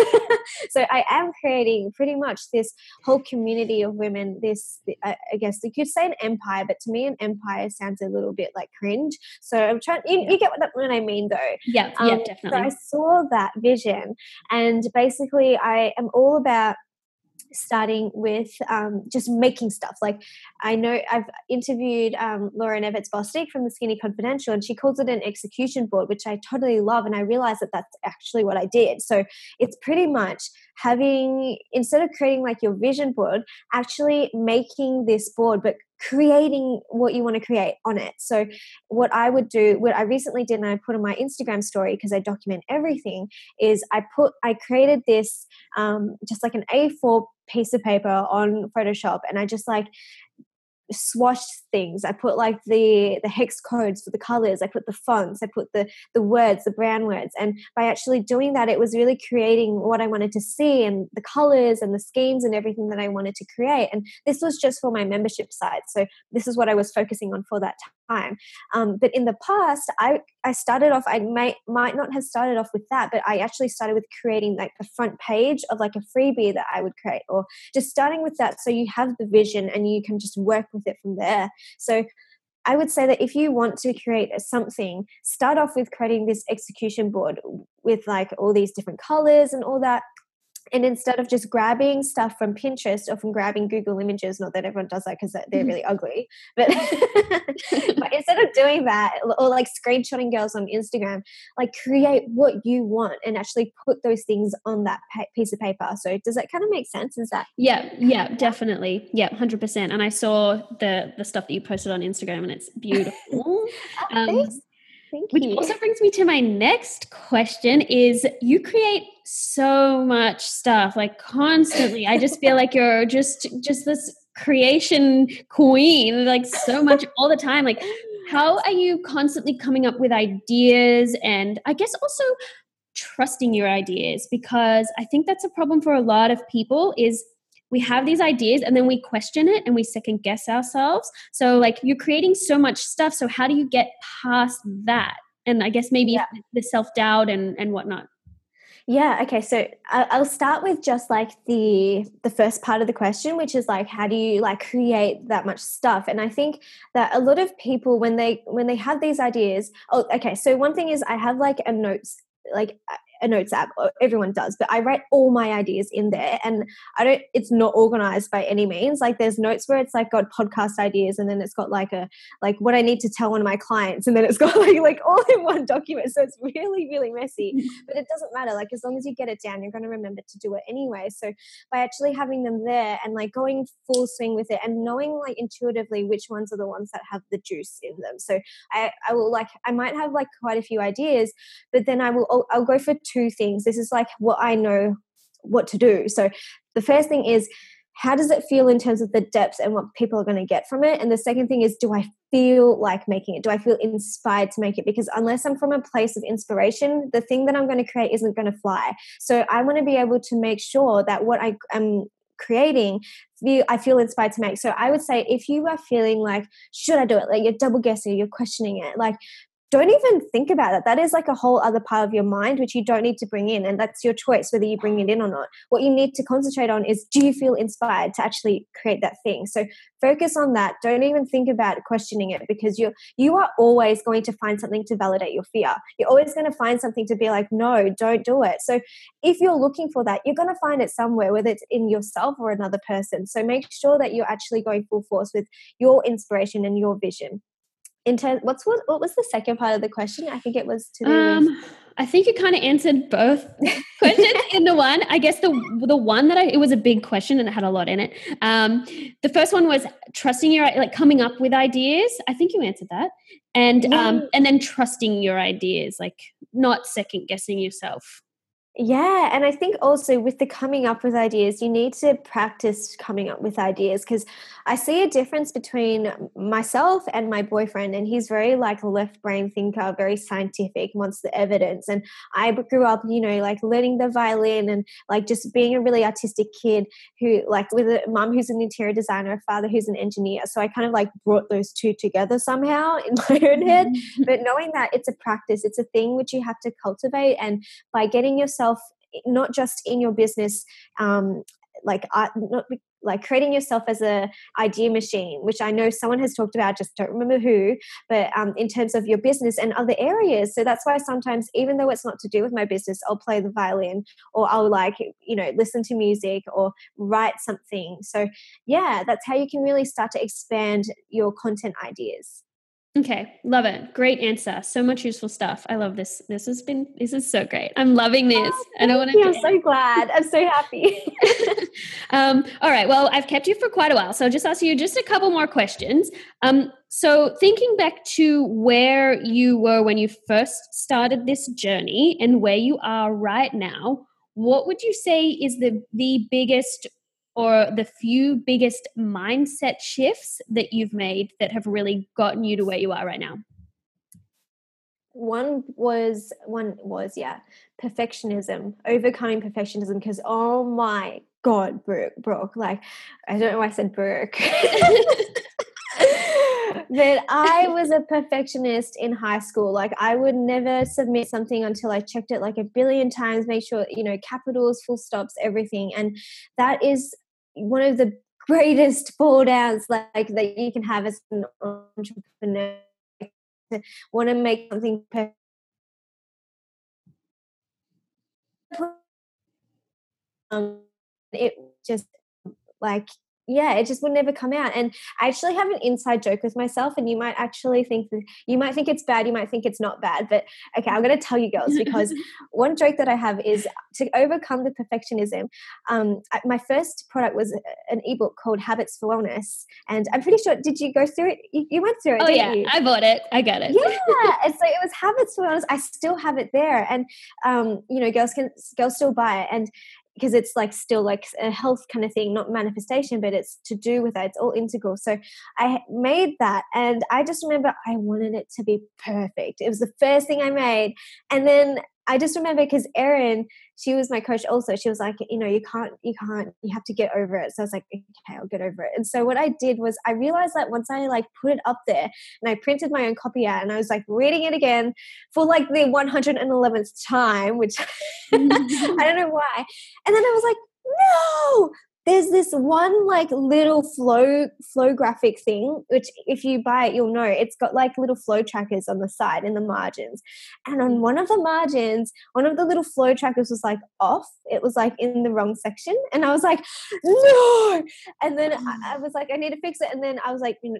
So I am creating pretty much this whole community of women, I guess you could say an empire, but to me an empire sounds a little bit like cringe. So I'm trying, you get what I mean though. Yeah, definitely. So I saw that vision, and basically I am all about starting with just making stuff. Like, I know I've interviewed Lauren Everts Bostic from the Skinny Confidential, and she calls it an execution board, which I totally love. And I realized that that's actually what I did. So it's pretty much having, instead of creating like your vision board, actually making this board, but creating what you want to create on it. So what I would do, what I recently did, and I put on my Instagram story because I document everything, is I created this just like an A4 piece of paper on Photoshop, and I just like swatched things. I put like the hex codes for the colors. I put the fonts. I put the words, the brand words. And by actually doing that, it was really creating what I wanted to see and the colors and the schemes and everything that I wanted to create. And this was just for my membership site. So this is what I was focusing on for that time. But in the past, I started off, I might not have started off with that, but I actually started with creating like the front page of like a freebie that I would create, or just starting with that so you have the vision and you can just work with it from there. So I would say that if you want to create something, start off with creating this execution board with like all these different colors and all that. And instead of just grabbing stuff from Pinterest or from grabbing Google Images, not that everyone does that because they're really ugly, but, but instead of doing that, or like screenshotting girls on Instagram, like create what you want and actually put those things on that piece of paper. So does that kind of make sense? Is that? Yeah, definitely. Yeah, 100%. And I saw the stuff that you posted on Instagram and it's beautiful. Thanks. Thank Which you. also brings me to my next question is you create so much stuff, like constantly. I just feel like you're just this creation queen, like so much all the time. Like, how are you constantly coming up with ideas, and I guess also trusting your ideas? Because I think that's a problem for a lot of people is we have these ideas and then we question it and we second guess ourselves. So like you're creating so much stuff. So how do you get past that? And I guess maybe the self-doubt and whatnot. Yeah. Okay. So I'll start with just like the first part of the question, which is like, how do you like create that much stuff? And I think that a lot of people, when they have these ideas, okay. So one thing is I have like a notes app. Everyone does, but I write all my ideas in there, and it's not organized by any means. Like there's notes where it's like got podcast ideas, and then it's got like what I need to tell one of my clients, and then it's got like all in one document. So it's really, really messy, but it doesn't matter. Like as long as you get it down, you're going to remember to do it anyway. So by actually having them there and like going full swing with it and knowing like intuitively which ones are the ones that have the juice in them. So I will like, I might have like quite a few ideas, but then I'll go for two things. This is like what I know what to do. So the first thing is, how does it feel in terms of the depth and what people are going to get from it? And the second thing is, do I feel like making it? Do I feel inspired to make it? Because unless I'm from a place of inspiration, the thing that I'm going to create isn't going to fly. So I want to be able to make sure that what I am creating, I feel inspired to make. So I would say if you are feeling like, should I do it? Like you're double guessing, you're questioning it, like don't even think about it. That is like a whole other part of your mind, which you don't need to bring in. And that's your choice, whether you bring it in or not. What you need to concentrate on is, do you feel inspired to actually create that thing? So focus on that. Don't even think about questioning it, because you are always going to find something to validate your fear. You're always going to find something to be like, no, don't do it. So if you're looking for that, you're going to find it somewhere, whether it's in yourself or another person. So make sure that you're actually going full force with your inspiration and your vision. What was the second part of the question? I think it was to do with... I think you kind of answered both questions in the one. I guess the one that it was a big question and it had a lot in it. The first one was trusting like coming up with ideas. I think you answered that. And then trusting your ideas, like not second guessing yourself. Yeah. And I think also with the coming up with ideas, you need to practice coming up with ideas, because I see a difference between myself and my boyfriend, and he's very like left brain thinker, very scientific, wants the evidence. And I grew up, like learning the violin and like just being a really artistic kid who like with a mum who's an interior designer, a father who's an engineer. So I kind of like brought those two together somehow in my own head. But knowing that it's a practice, it's a thing which you have to cultivate. And by getting yourself not just in your business, like creating yourself as a idea machine, which I know someone has talked about, just don't remember who, but in terms of your business and other areas. So that's why sometimes, even though it's not to do with my business, I'll play the violin, or I'll listen to music or write something. So yeah, that's how you can really start to expand your content ideas. Okay. Love it. Great answer. So much useful stuff. I love this. This is so great. I'm loving this. I don't want to. I'm so glad. I'm so happy. All right. Well, I've kept you for quite a while, so I'll just ask you just a couple more questions. So thinking back to where you were when you first started this journey and where you are right now, what would you say is the biggest or the few biggest mindset shifts that you've made that have really gotten you to where you are right now? One was perfectionism, overcoming perfectionism, because oh my god, Brooke, like I don't know why I said Brooke. But I was a perfectionist in high school. Like I would never submit something until I checked it like a billion times, make sure, capitals, full stops, everything. And that is one of the greatest fall downs like that you can have as an entrepreneur, to want to make something perfect. It just like it just would never come out. And I actually have an inside joke with myself, and you might actually think that you might think it's bad, you might think it's not bad, but okay, I'm going to tell you girls, because one joke that I have is to overcome the perfectionism. My first product was an ebook called Habits for Wellness, and I'm pretty sure, did you go through it? You went through it, didn't you? I bought it. I got it. Yeah, and so it was Habits for Wellness. I still have it there, and girls still buy it, and because it's like still like a health kind of thing, not manifestation, but it's to do with that. It's all integral. So I made that, and I just remember I wanted it to be perfect. It was the first thing I made. And then I just remember, because Erin, she was my coach also, she was like, you can't, you have to get over it. So I was like, okay, I'll get over it. And so what I did was I realized that once I like put it up there and I printed my own copy out, and I was like reading it again for like the 111th time, which I don't know why. And then I was like, no, there's this one like little flow graphic thing, which if you buy it, you'll know it's got like little flow trackers on the side in the margins. And on one of the margins, one of the little flow trackers was like off. It was like in the wrong section. And I was like, no. And then I was like, I need to fix it. And then I was like, no.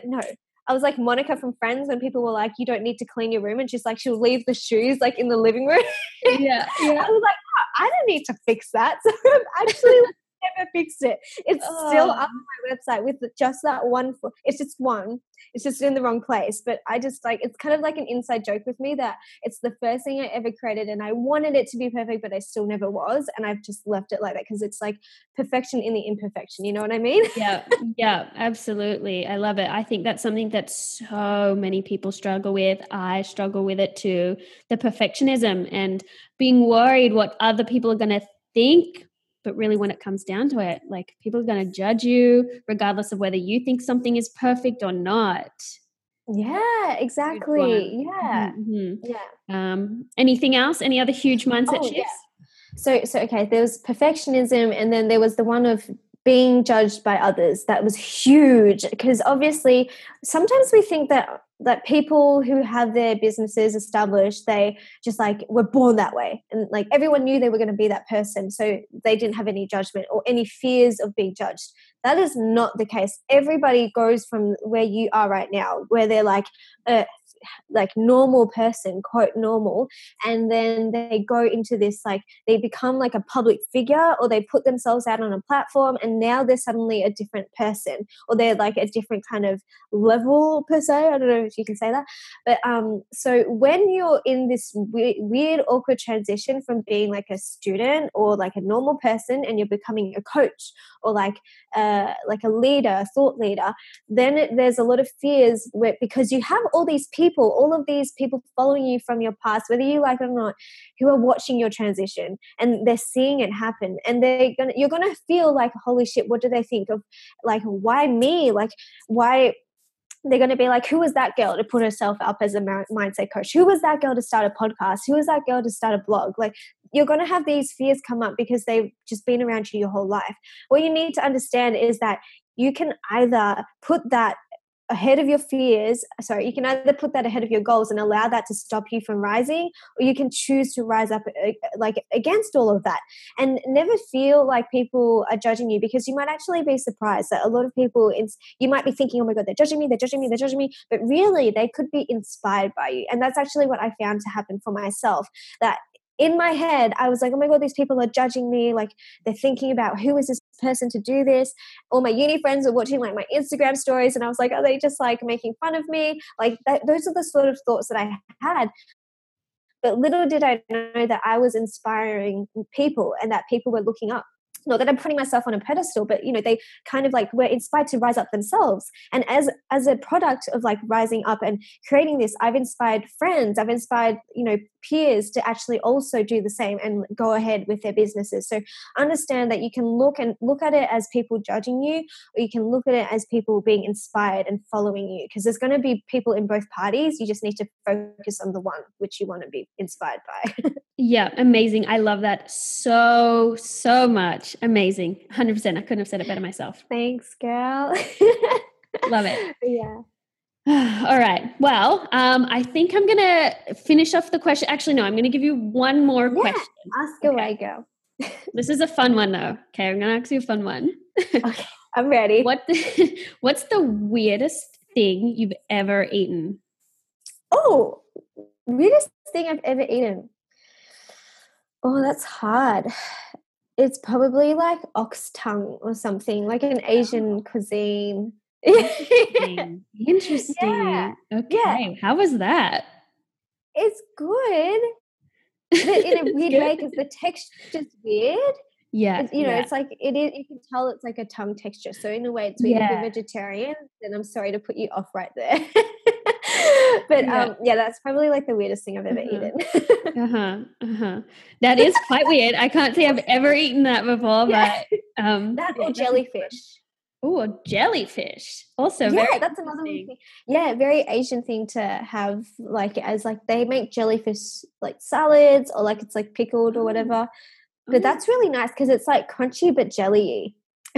I was like Monica from Friends, when people were like, you don't need to clean your room. And she's like, she'll leave the shoes like in the living room. Yeah. I was like, oh, I don't need to fix that. So I've actually never fixed it. It's still up on my website with just that one. It's just one. It's just in the wrong place. But I just like, it's kind of like an inside joke with me that it's the first thing I ever created, and I wanted it to be perfect, but I still never was. And I've just left it like that, because it's like perfection in the imperfection. You know what I mean? Yeah, absolutely. I love it. I think that's something that so many people struggle with. I struggle with it too. The perfectionism and being worried what other people are going to think. But really, when it comes down to it, like people are going to judge you regardless of whether you think something is perfect or not. Yeah, Huge one. exactly. Yeah. Yeah. Anything else? Any other huge mindset Oh, shifts? So okay, there was perfectionism, and then there was the one of being judged by others. That was huge, because obviously sometimes we think that people who have their businesses established, they just like were born that way, and like everyone knew they were going to be that person, so they didn't have any judgment or any fears of being judged. That is not the case. Everybody goes from where you are right now, where they're like normal person, quote normal, and then they go into this, like they become like a public figure, or they put themselves out on a platform, and now they're suddenly a different person, or they're like a different kind of level per se. I don't know if you can say that, but so when you're in this weird awkward transition from being like a student or like a normal person, and you're becoming a coach, or like a leader, a thought leader, then there's a lot of fears because you have all of these people following you from your past, whether you like it or not, who are watching your transition, and they're seeing it happen, and you're gonna feel like, holy shit, what do they think of, like, why me, like why. They're going to be like, who was that girl to put herself up as a mindset coach? Who was that girl to start a podcast? Who was that girl to start a blog? Like, you're going to have these fears come up because they've just been around you your whole life. What you need to understand is that you can either put that ahead of your fears. Sorry, you can either put that ahead of your goals and allow that to stop you from rising, or you can choose to rise up like against all of that, and never feel like people are judging you, because you might actually be surprised that a lot of people, you might be thinking, oh my God, they're judging me, but really they could be inspired by you. And that's actually what I found to happen for myself, that in my head, I was like, oh my God, these people are judging me. Like, they're thinking about, who is this person to do this? All my uni friends are watching like my Instagram stories, and I was like, are they just like making fun of me? Like those are the sort of thoughts that I had. But little did I know that I was inspiring people, and that people were looking up. not that I'm putting myself on a pedestal, but they kind of like were inspired to rise up themselves. And as a product of like rising up and creating this, I've inspired friends, I've inspired peers to actually also do the same and go ahead with their businesses. So understand that you can look at it as people judging you, or you can look at it as people being inspired and following you, because there's going to be people in both parties. You just need to focus on the one which you want to be inspired by. Yeah, amazing. I love that so much. Amazing. 100%. I couldn't have said it better myself. Thanks, girl. Love it. Yeah. All right. Well, I think I'm going to finish off the question. Actually, no, I'm going to give you one more question. Ask away, girl. This is a fun one, though. Okay, I'm going to ask you a fun one. Okay, I'm ready. What's the weirdest thing you've ever eaten? Oh, weirdest thing I've ever eaten. Oh, that's hard. It's probably like ox tongue or something, like an Asian cuisine. Interesting. Yeah. Okay. Yeah. How was that? It's good, but in a weird way, because the texture's weird. Yeah. It's like it is. You can tell it's like a tongue texture. So in a way, it's weird. If you're vegetarian, then I'm sorry to put you off right there. But that's probably like the weirdest thing I've ever eaten. That is quite weird. I can't say I've ever eaten that before, but that or jellyfish. Oh, a jellyfish. Also, that's another thing. Yeah, very Asian thing to have, like as like they make jellyfish like salads, or like it's like pickled or whatever. But that's really nice because it's like crunchy but jelly-y.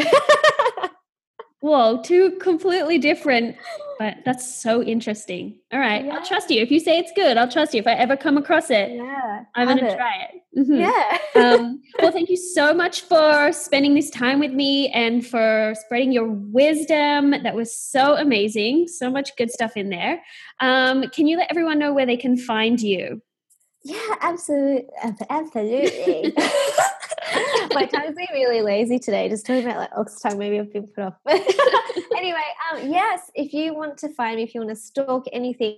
Whoa, two completely different, but that's so interesting. All right, I'll trust you. If you say it's good, I'll trust you. If I ever come across it, I'm going to try it. Mm-hmm. Yeah. Well, thank you so much for spending this time with me and for spreading your wisdom. That was so amazing. So much good stuff in there. Can you let everyone know where they can find you? Yeah, absolutely. My tongue's been really lazy today, just talking about like ox tongue. Maybe I've been put off. Anyway, yes, if you want to find me, if you want to stalk anything,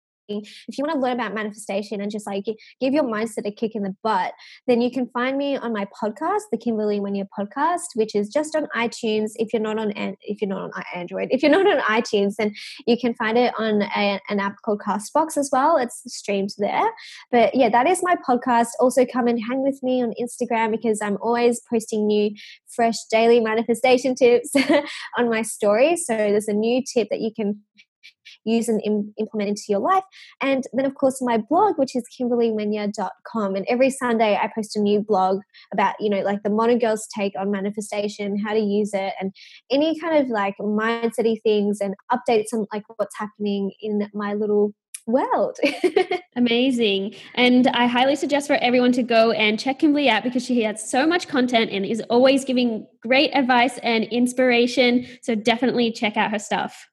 if you want to learn about manifestation and just like give your mindset a kick in the butt, then you can find me on my podcast, the Kimberly Wenya podcast, which is just on iTunes. If you're not on Android, if you're not on iTunes, then you can find it on an app called Castbox as well. It's streamed there. But yeah, that is my podcast. Also come and hang with me on Instagram, because I'm always posting new fresh daily manifestation tips on my story. So there's a new tip that you can use and implement into your life. And then of course my blog, which is kimberlywenya.com, and every Sunday I post a new blog about like the modern girl's take on manifestation, how to use it, and any kind of like mindset-y things and updates on like what's happening in my little world. Amazing. And I highly suggest for everyone to go and check Kimberly out, because she has so much content and is always giving great advice and inspiration. So definitely check out her stuff.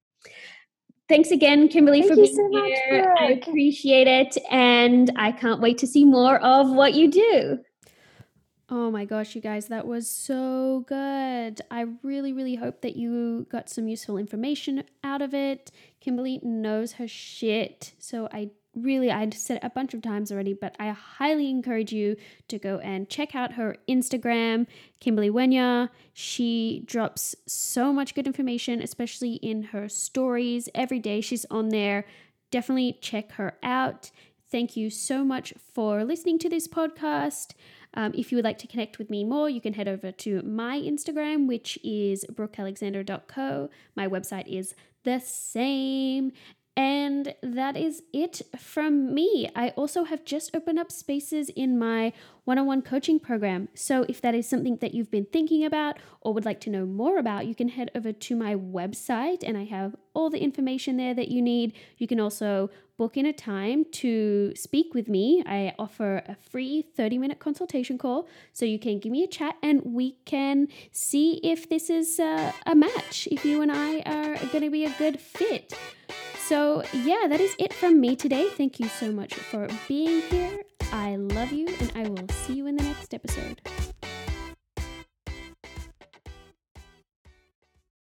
Thanks again, Kimberly, for being here. I appreciate it. And I can't wait to see more of what you do. Oh my gosh, you guys, that was so good. I really, really hope that you got some useful information out of it. Kimberly knows her shit. So I'd said it a bunch of times already, but I highly encourage you to go and check out her Instagram, Kimberly Wenya. She drops so much good information, especially in her stories. Every day she's on there. Definitely check her out. Thank you so much for listening to this podcast. If you would like to connect with me more, you can head over to my Instagram, which is brookealexander.co. My website is the same. And that is it from me. I also have just opened up spaces in my one-on-one coaching program. So if that is something that you've been thinking about or would like to know more about, you can head over to my website and I have all the information there that you need. You can also book in a time to speak with me. I offer a free 30-minute consultation call, so you can give me a chat and we can see if this is a match, if you and I are going to be a good fit. So yeah, that is it from me today. Thank you so much for being here. I love you, and I will see you in the next episode.